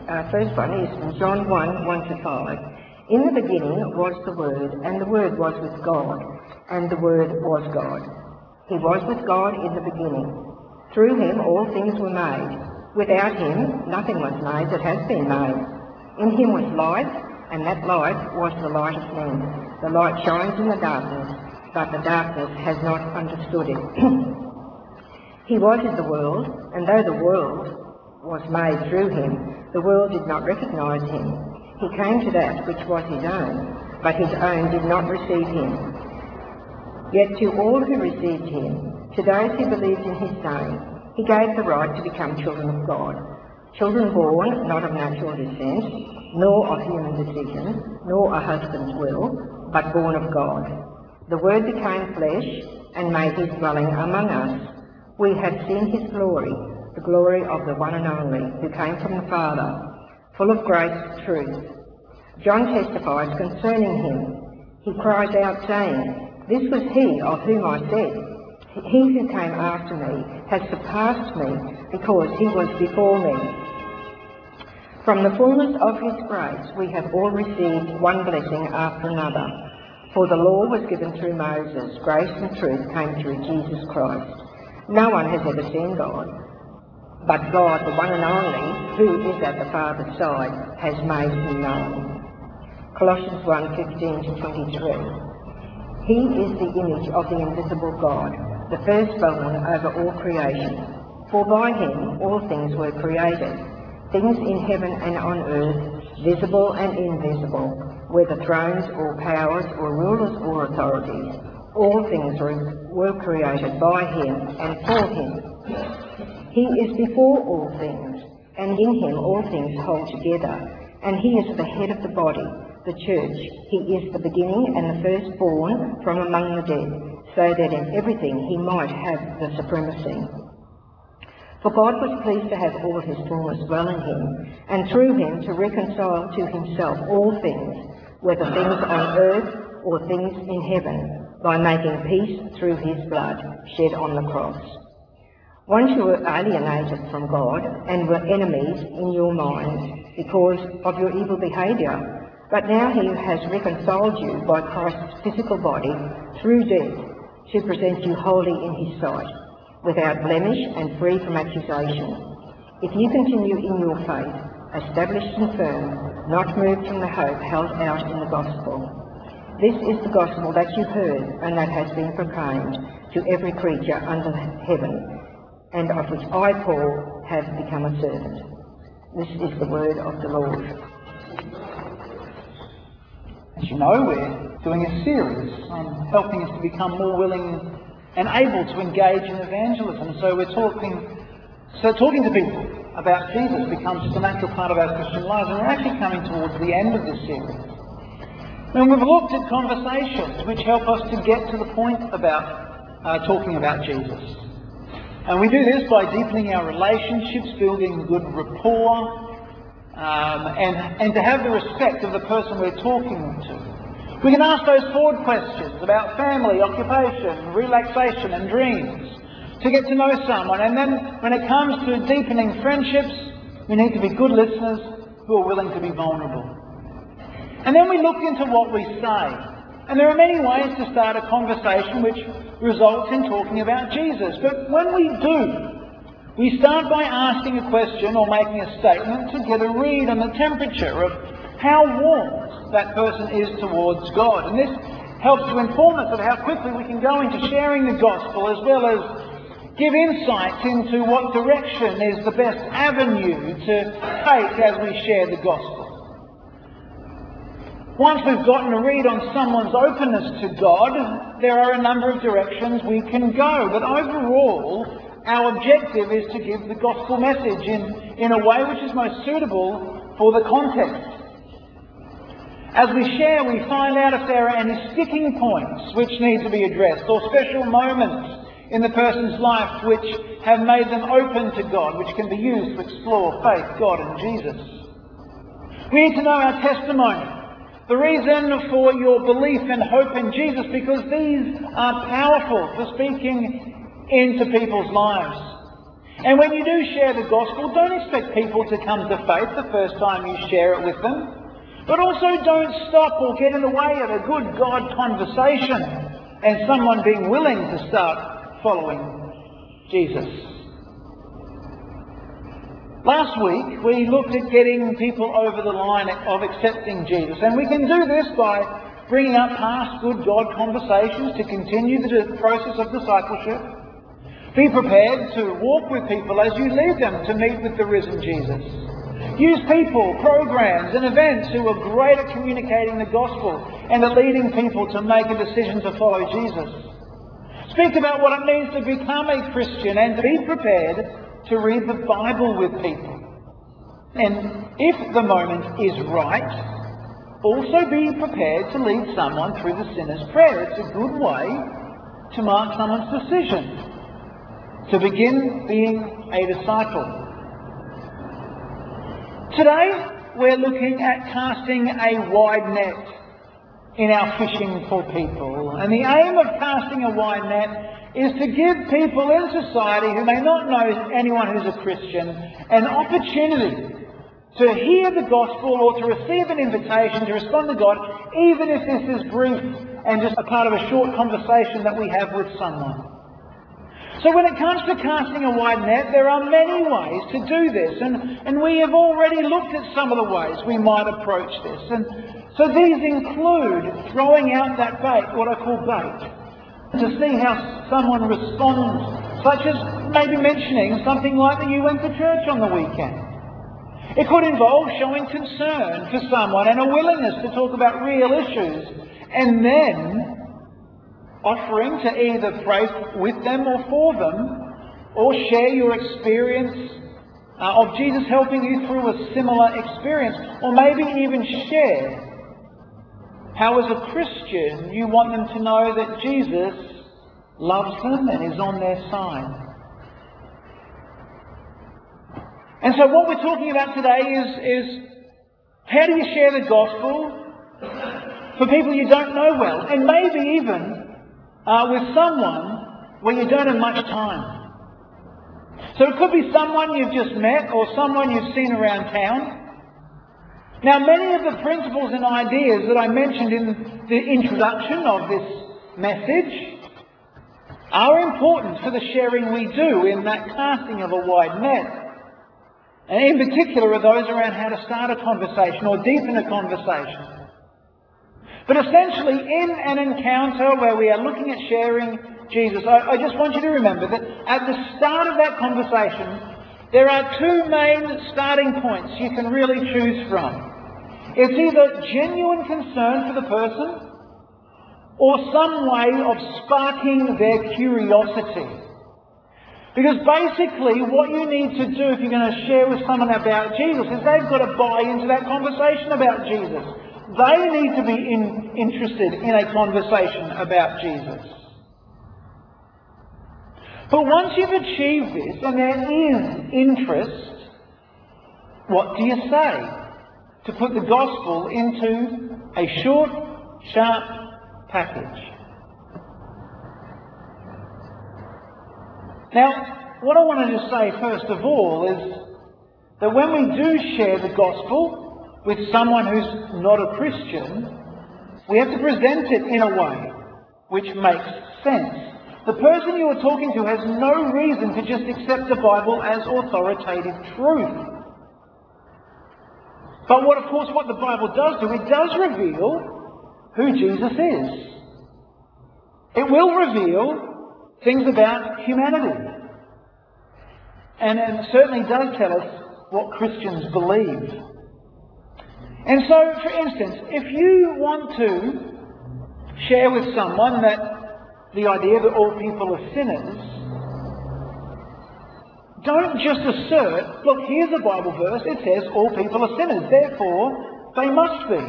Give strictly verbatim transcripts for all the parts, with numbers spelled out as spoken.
uh, first one is from John one, one to five. In the beginning was the Word, and the Word was with God, and the Word was God. He was with God in the beginning. Through him all things were made. Without him nothing was made that has been made. In him was life, and that light was the light of men. The light shines in the darkness, but the darkness has not understood it. He was in the world, and though the world was made through him, the world did not recognise him. He came to that which was his own, but his own did not receive him. Yet to all who received him, to those who believed in his name, he gave the right to become children of God. Children born not of natural descent, nor of human decision, nor a husband's will, but born of God. The Word became flesh and made his dwelling among us. We have seen his glory, the glory of the one and only, who came from the Father, full of grace and truth. John testifies concerning him. He cries out, saying, This was he of whom I said, He who came after me has surpassed me, because he was before me. From the fullness of his grace we have all received one blessing after another. For the law was given through Moses, grace and truth came through Jesus Christ. No one has ever seen God, but God, the one and only, who is at the Father's side, has made him known. Colossians one, fifteen to twenty-three. He is the image of the invisible God, the firstborn over all creation. For by him all things were created, things in heaven and on earth, visible and invisible, whether thrones or powers or rulers or authorities. All things were, were created by him and for him. He is before all things, and in him all things hold together. And he is the head of the body, the church. He is the beginning and the firstborn from among the dead, so that in everything he might have the supremacy. For God was pleased to have all his fullness dwell in him, and through him to reconcile to himself all things, whether things on earth or things in heaven, by making peace through his blood shed on the cross. Once you were alienated from God and were enemies in your minds because of your evil behaviour, but now he has reconciled you by Christ's physical body through death to present you holy in his sight, without blemish and free from accusation. If you continue in your faith, established and firm, not moved from the hope held out in the gospel. This is the gospel that you heard and that has been proclaimed to every creature under heaven, and of which I, Paul, have become a servant. This is the word of the Lord. As you know, we're doing a series on helping us to become more willing and able to engage in evangelism. So we're talking, so talking to people about Jesus becomes just a natural part of our Christian lives, and we're actually coming towards the end of this series. And we've looked at conversations which help us to get to the point about uh, talking about Jesus. And we do this by deepening our relationships, building good rapport, um, and, and to have the respect of the person we're talking to. We can ask those forward questions about family, occupation, relaxation and dreams to get to know someone. And then when it comes to deepening friendships, we need to be good listeners who are willing to be vulnerable. And then we look into what we say. And there are many ways to start a conversation which results in talking about Jesus. But when we do, we start by asking a question or making a statement to get a read on the temperature of how warm that person is towards God. And this helps to inform us of how quickly we can go into sharing the gospel, as well as give insights into what direction is the best avenue to take as we share the gospel. Once we've gotten a read on someone's openness to God, there are a number of directions we can go. But overall, our objective is to give the gospel message in, in a way which is most suitable for the context. As we share, we find out if there are any sticking points which need to be addressed, or special moments in the person's life which have made them open to God, which can be used to explore faith, God and Jesus. We need to know our testimony, the reason for your belief and hope in Jesus, because these are powerful for speaking into people's lives. And when you do share the gospel, don't expect people to come to faith the first time you share it with them. But also don't stop or get in the way of a good God conversation and someone being willing to start following Jesus. Last week we looked at getting people over the line of accepting Jesus, and we can do this by bringing up past good God conversations to continue the process of discipleship. Be prepared to walk with people as you lead them to meet with the risen Jesus. Use people, programs and events who are great at communicating the gospel and at leading people to make a decision to follow Jesus. Speak about what it means to become a Christian and to be prepared to read the Bible with people. And if the moment is right, also be prepared to lead someone through the sinner's prayer. It's a good way to mark someone's decision to begin being a disciple. Today we're looking at casting a wide net in our fishing for people. And the aim of casting a wide net is to give people in society who may not know anyone who's a Christian an opportunity to hear the gospel or to receive an invitation to respond to God, even if this is brief and just a part of a short conversation that we have with someone. So when it comes to casting a wide net, there are many ways to do this, and, and we have already looked at some of the ways we might approach this. And so these include throwing out that bait, what I call bait, to see how someone responds, such as maybe mentioning something like that you went to church on the weekend. It could involve showing concern for someone and a willingness to talk about real issues, and then offering to either pray with them or for them, or share your experience uh, of Jesus helping you through a similar experience, or maybe even share how as a Christian you want them to know that Jesus loves them and is on their side. And so what we're talking about today is, is how do you share the gospel for people you don't know well, and maybe even Uh, with someone where you don't have much time. So it could be someone you've just met or someone you've seen around town. Now, many of the principles and ideas that I mentioned in the introduction of this message are important for the sharing we do in that casting of a wide net. And in particular are those around how to start a conversation or deepen a conversation. But essentially, in an encounter where we are looking at sharing Jesus, I, I just want you to remember that at the start of that conversation, there are two main starting points you can really choose from. It's either genuine concern for the person or some way of sparking their curiosity. Because basically what you need to do if you're going to share with someone about Jesus is they've got to buy into that conversation about Jesus. They need to be in, interested in a conversation about Jesus. But once you've achieved this and there is interest, what do you say to put the gospel into a short, sharp package? Now, what I wanted to say first of all is that when we do share the gospel with someone who's not a Christian, we have to present it in a way which makes sense. The person you are talking to has no reason to just accept the Bible as authoritative truth. But what, of course, what the Bible does do, it does reveal who Jesus is. It will reveal things about humanity. And it certainly does tell us what Christians believe. And so, for instance, if you want to share with someone that the idea that all people are sinners, don't just assert, look, here's a Bible verse, it says all people are sinners, therefore they must be.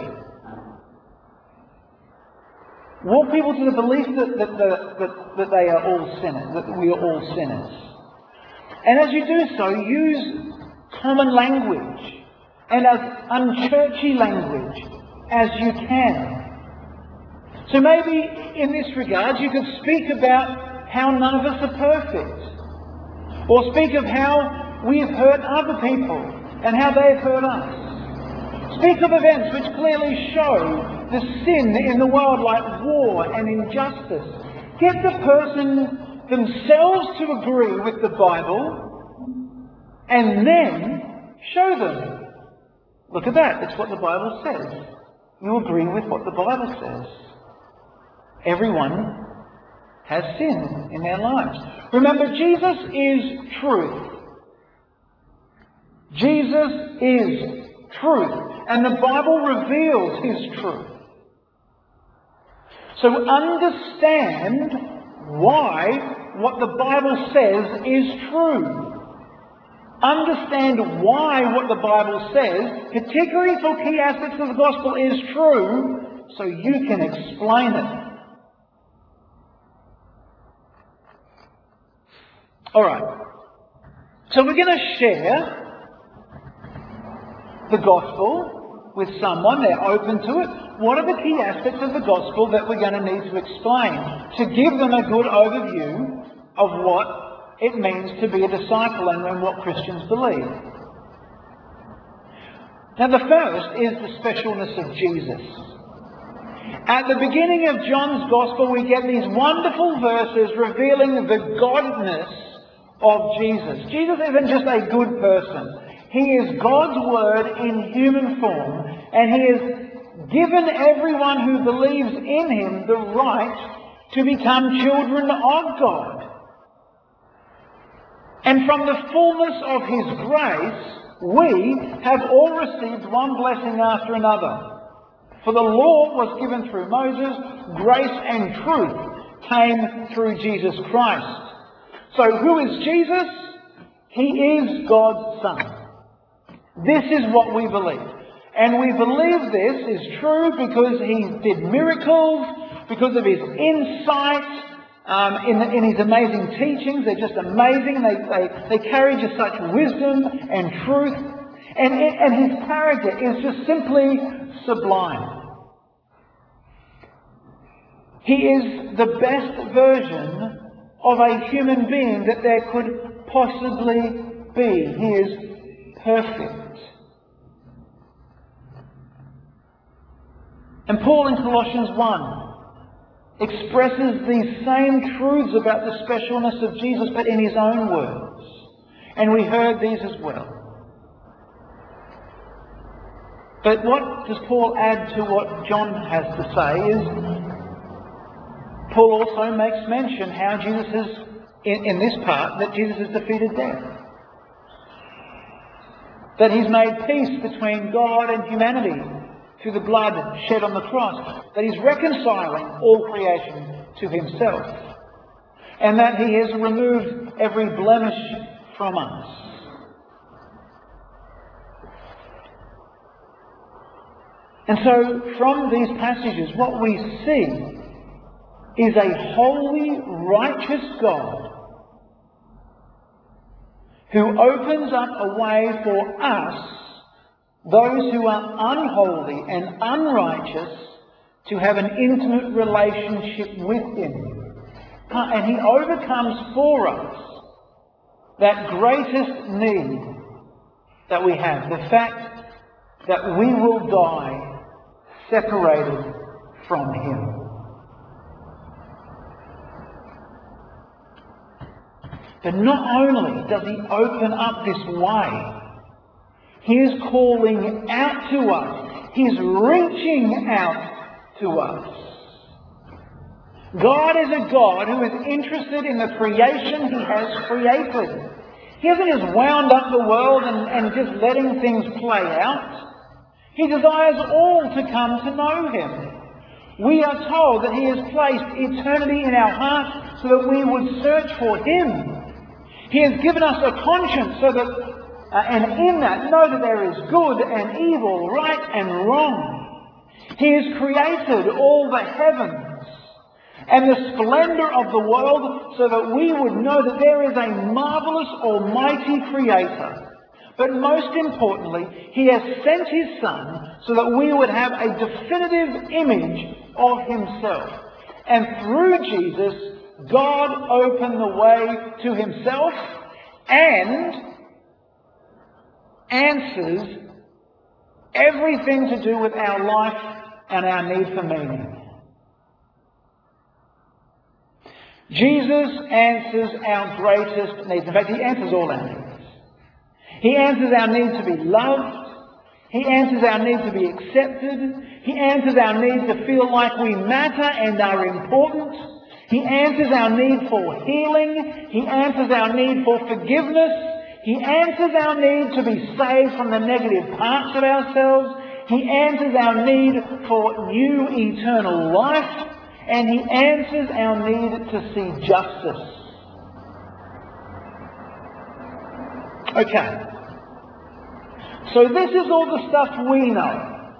Walk people to the belief that, that, that, that they are all sinners, that we are all sinners. And as you do so, use common language and as unchurchy language as you can. So maybe in this regard you could speak about how none of us are perfect. Or speak of how we've hurt other people and how they've hurt us. Speak of events which clearly show the sin in the world, like war and injustice. Get the person themselves to agree with the Bible and then show them. Look at that. It's what the Bible says. You agree with what the Bible says. Everyone has sin in their lives. Remember, Jesus is truth. Jesus is truth. And the Bible reveals His truth. So understand why what the Bible says is true. Understand why what the Bible says, particularly for key aspects of the gospel, is true, so you can explain it. Alright, so we're going to share the gospel with someone. They're open to it. What are the key aspects of the gospel that we're going to need to explain to give them a good overview of what it means to be a disciple and what Christians believe? Now, the first is the specialness of Jesus. At the beginning of John's Gospel, we get these wonderful verses revealing the godness of Jesus. Jesus isn't just a good person. He is God's Word in human form, and He has given everyone who believes in Him the right to become children of God. And from the fullness of His grace, we have all received one blessing after another. For the law was given through Moses, grace and truth came through Jesus Christ. So who is Jesus? He is God's Son. This is what we believe. And we believe this is true because He did miracles, because of His insight um, in, in His amazing teachings. They're just amazing. They, they, they carry just such wisdom and truth. And, and His character is just simply sublime. He is the best version of a human being that there could possibly be. He is perfect. And Paul in Colossians one expresses these same truths about the specialness of Jesus, but in his own words. And we heard these as well. But what does Paul add to what John has to say is, Paul also makes mention how Jesus has, in, in this part, that Jesus has defeated death. That He's made peace between God and humanity through the blood shed on the cross. That He's reconciling all creation to Himself. And that He has removed every blemish from us. And so, from these passages, what we see is a holy, righteous God who opens up a way for us, those who are unholy and unrighteous, to have an intimate relationship with Him. And He overcomes for us that greatest need that we have, the fact that we will die separated from Him. But not only does He open up this way, He is calling out to us. He's reaching out to us. God is a God who is interested in the creation He has created. He hasn't just wound up the world and, and just letting things play out. He desires all to come to know Him. We are told that He has placed eternity in our hearts so that we would search for Him. He has given us a conscience so that, uh, and in that, know that there is good and evil, right and wrong. He has created all the heavens and the splendour of the world so that we would know that there is a marvellous, almighty Creator. But most importantly, He has sent His Son so that we would have a definitive image of Himself. And through Jesus, God opened the way to Himself, and answers everything to do with our life and our need for meaning. Jesus answers our greatest needs. In fact, he answers all our needs. He answers our need to be loved. He answers our need to be accepted. He answers our need to feel like we matter and are important. He answers our need for healing. He answers our need for forgiveness. He answers our need to be saved from the negative parts of ourselves. He answers our need for new eternal life. And he answers our need to see justice. Okay. So this is all the stuff we know.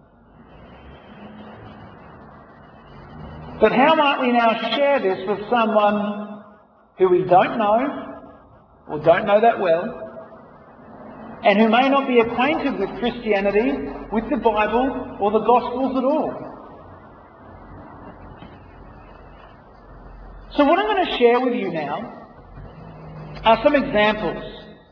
But how might we now share this with someone who we don't know, or don't know that well, and who may not be acquainted with Christianity, with the Bible, or the Gospels at all? So what I'm going to share with you now are some examples.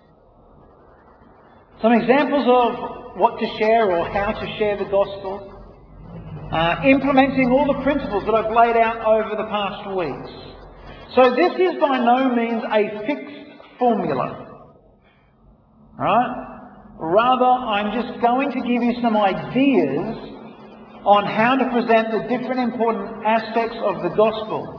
Some examples of what to share or how to share the Gospel, uh, implementing all the principles that I've laid out over the past weeks. So this is by no means a fixed formula, right? Rather, I'm just going to give you some ideas on how to present the different important aspects of the Gospel.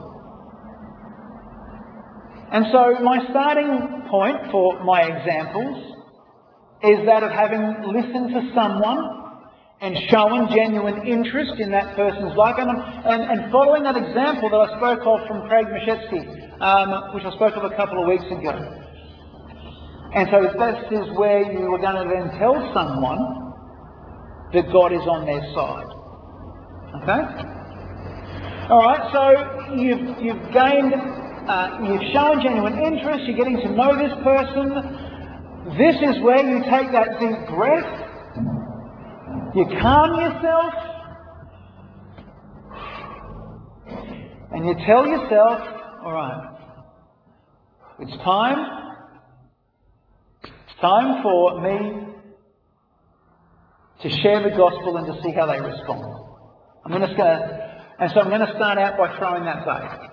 And so my starting point for my examples is that of having listened to someone and shown genuine interest in that person's life, and, and, and following that example that I spoke of from Craig Mashetsky, um, which I spoke of a couple of weeks ago. And so this is where you are going to then tell someone that God is on their side. Okay? All right, so you've, you've gained... Uh, you've shown genuine interest, you're getting to know this person. This is where you take that deep breath, you calm yourself, and you tell yourself, all right, it's time, it's time for me to share the Gospel and to see how they respond. I'm just going to, and so I'm going to start out by throwing that bait.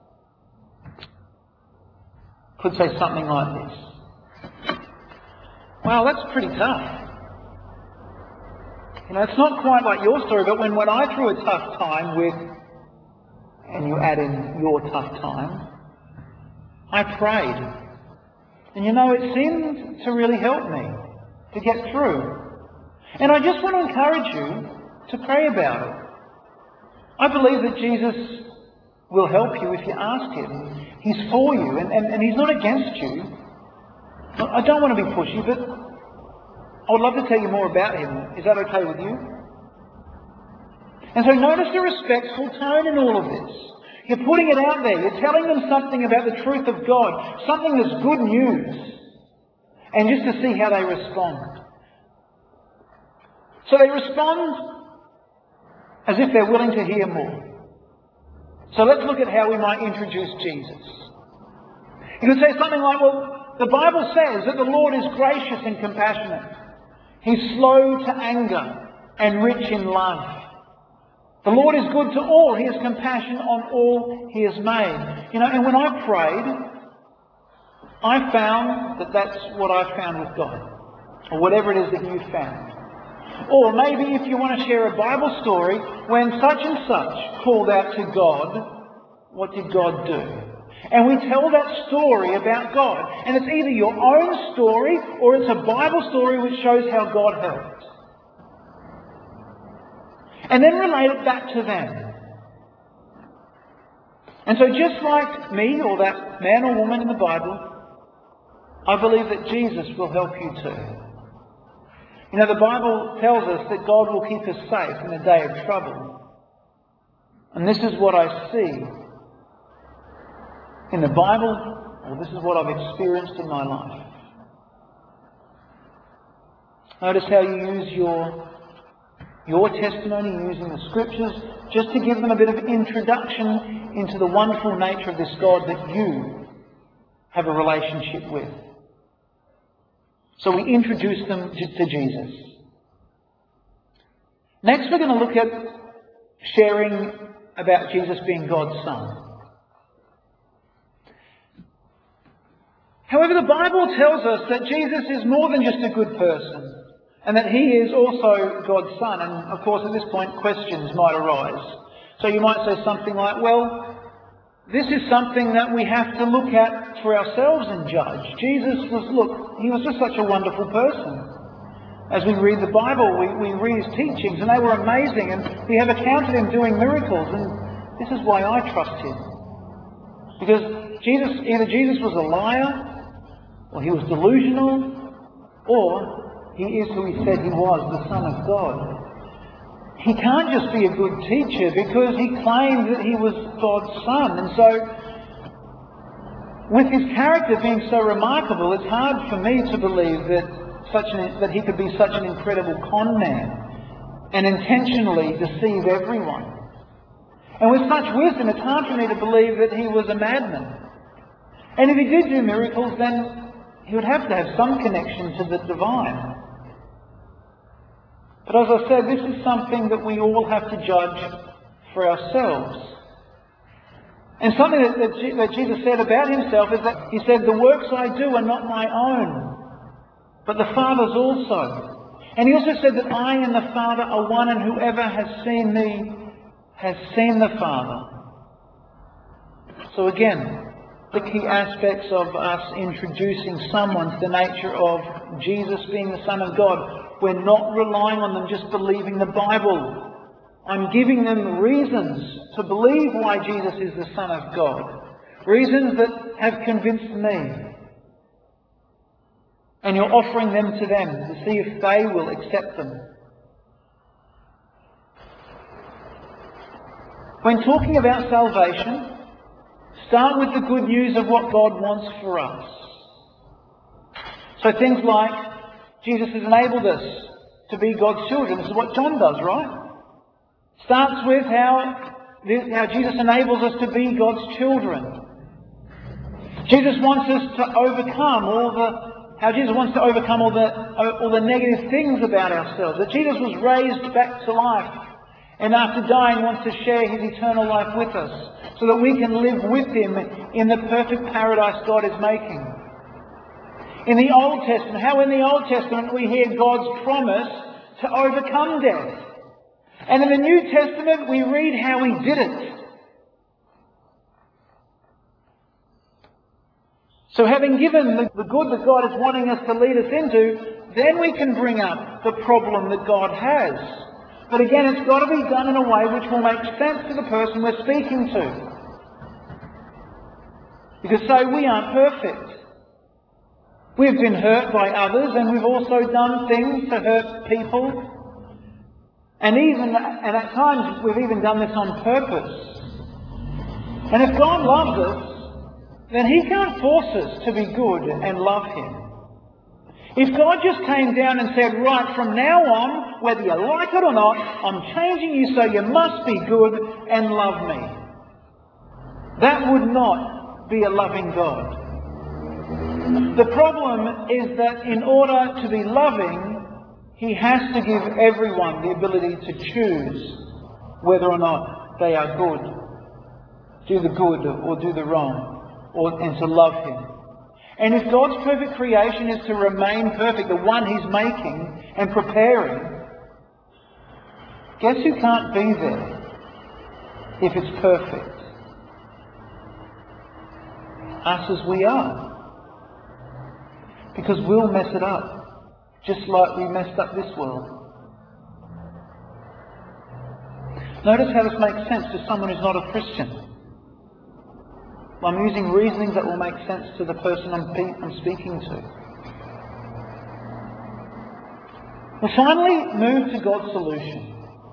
Could say something like this. Well, that's pretty tough. You know, it's not quite like your story, but when, when I threw a tough time with, and you add in your tough time, I prayed. And you know, it seemed to really help me to get through. And I just want to encourage you to pray about it. I believe that Jesus will help you if you ask him. He's for you, and, and, and he's not against you. I don't want to be pushy, but I would love to tell you more about him. Is that okay with you? And so notice the respectful tone in all of this. You're putting it out there. You're telling them something about the truth of God, something that's good news, and just to see how they respond. So they respond as if they're willing to hear more. So let's look at how we might introduce Jesus. You could say something like, well, the Bible says that the Lord is gracious and compassionate. He's slow to anger and rich in love. The Lord is good to all. He has compassion on all he has made. You know, and when I prayed, I found that that's what I found with God. Or whatever it is that you found. Or maybe if you want to share a Bible story, when such and such called out to God, what did God do? And we tell that story about God. And it's either your own story or it's a Bible story which shows how God helped. And then relate it back to them. And so just like me or that man or woman in the Bible, I believe that Jesus will help you too. You know, the Bible tells us that God will keep us safe in the day of trouble. And this is what I see in the Bible, or this is what I've experienced in my life. Notice how you use your, your testimony, using the Scriptures, just to give them a bit of introduction into the wonderful nature of this God that you have a relationship with. So we introduce them to, to Jesus. Next we're going to look at sharing about Jesus being God's Son. However, the Bible tells us that Jesus is more than just a good person, and that he is also God's Son. And of course, at this point, questions might arise. So you might say something like, well, this is something that we have to look at for ourselves and judge. Jesus was, look, he was just such a wonderful person. As we read the Bible, we, we read his teachings, and they were amazing, and we have accounted him doing miracles, and this is why I trust him. Because Jesus, either Jesus was a liar, or he was delusional, or he is who he said he was, the Son of God. He can't just be a good teacher because he claimed that he was God's Son. And so, with his character being so remarkable, it's hard for me to believe that such an, that he could be such an incredible con man and intentionally deceive everyone. And with such wisdom, it's hard for me to believe that he was a madman. And if he did do miracles, then he would have to have some connection to the divine. But as I said, this is something that we all have to judge for ourselves. And something that, that, that Jesus said about himself is that he said, the works I do are not my own, but the Father's also. And he also said that I and the Father are one, and whoever has seen me has seen the Father. So again, the key aspects of us introducing someone to the nature of Jesus being the Son of God. We're not relying on them just believing the Bible. I'm giving them reasons to believe why Jesus is the Son of God. Reasons that have convinced me. And you're offering them to them to see if they will accept them. When talking about salvation, start with the good news of what God wants for us. So things like, Jesus has enabled us to be God's children. This is what John does, right? Starts with how, how Jesus enables us to be God's children. Jesus wants us to overcome all the, how Jesus wants to overcome all the, all the negative things about ourselves. That Jesus was raised back to life, and after dying wants to share his eternal life with us, so that we can live with him in the perfect paradise God is making. In the Old Testament, how in the Old Testament we hear God's promise to overcome death. And in the New Testament we read how he did it. So having given the, the good that God is wanting us to lead us into, then we can bring up the problem that God has. But again, it's got to be done in a way which will make sense to the person we're speaking to. Because so we aren't perfect. We've been hurt by others, and we've also done things to hurt people. And even, and at times we've even done this on purpose. And if God loves us, then he can't force us to be good and love him. If God just came down and said, right, from now on, whether you like it or not, I'm changing you so you must be good and love me. That would not be a loving God. The problem is that in order to be loving, he has to give everyone the ability to choose whether or not they are good. Do the good or do the wrong, or, and to love him. And if God's perfect creation is to remain perfect, the one he's making and preparing, guess who can't be there if it's perfect? Us as we are. Because we'll mess it up, just like we messed up this world. Notice how this makes sense to someone who's not a Christian. I'm using reasonings that will make sense to the person I'm, I'm speaking to. We'll finally move to God's solution.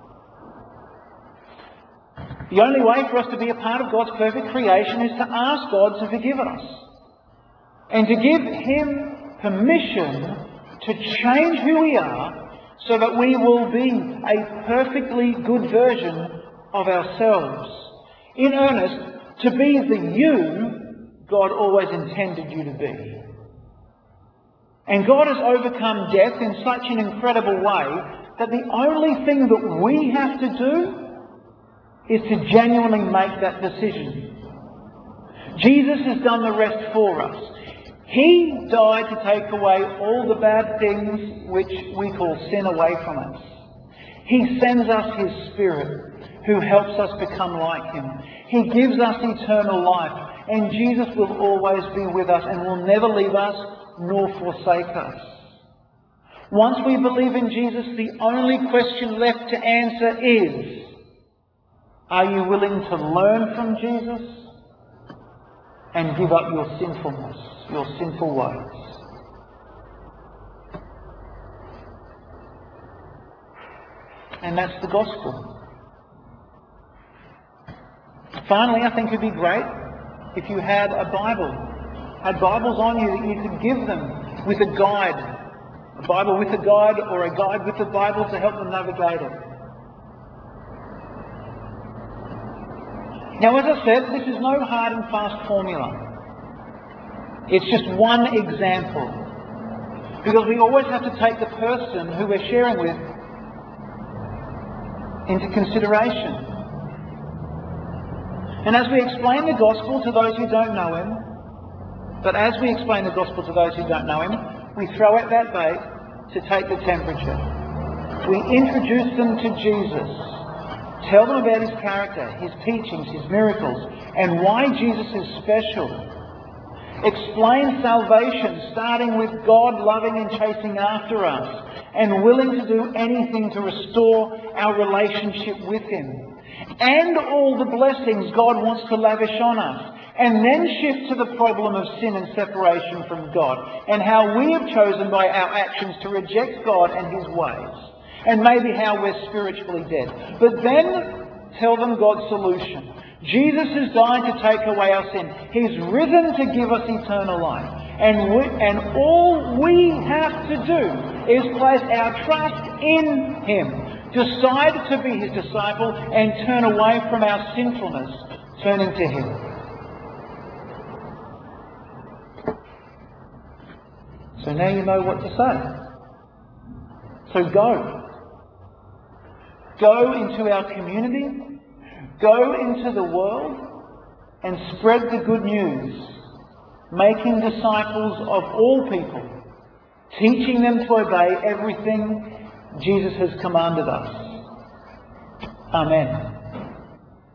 The only way for us to be a part of God's perfect creation is to ask God to forgive us. And to give him permission to change who we are so that we will be a perfectly good version of ourselves. In earnest, to be the you God always intended you to be. And God has overcome death in such an incredible way that the only thing that we have to do is to genuinely make that decision. Jesus has done the rest for us. He died to take away all the bad things which we call sin away from us. He sends us His Spirit, who helps us become like Him. He gives us eternal life, and Jesus will always be with us and will never leave us nor forsake us. Once we believe in Jesus, the only question left to answer is, are you willing to learn from Jesus and give up your sinfulness, your sinful ways? And that's the gospel. Finally, I think it would be great if you had a Bible, had Bibles on you that you could give them with a guide, a Bible with a guide or a guide with the Bible to help them navigate it. Now, as I said, this is no hard and fast formula. It's just one example, because we always have to take the person who we're sharing with into consideration. And as we explain the gospel to those who don't know Him, but as we explain the gospel to those who don't know Him, we throw out that bait to take the temperature. We introduce them to Jesus, tell them about His character, His teachings, His miracles, and why Jesus is special. Explain salvation, starting with God loving and chasing after us, and willing to do anything to restore our relationship with Him. And all the blessings God wants to lavish on us. And then shift to the problem of sin and separation from God, and how we have chosen by our actions to reject God and His ways. And maybe how we're spiritually dead. But then tell them God's solution. Jesus has died to take away our sin. He's risen to give us eternal life. And, we, and all we have to do is place our trust in Him. Decide to be His disciple and turn away from our sinfulness, turning to Him. So now you know what to say. So go. Go into our community, go into the world, and spread the good news, making disciples of all people, teaching them to obey everything Jesus has commanded us. Amen.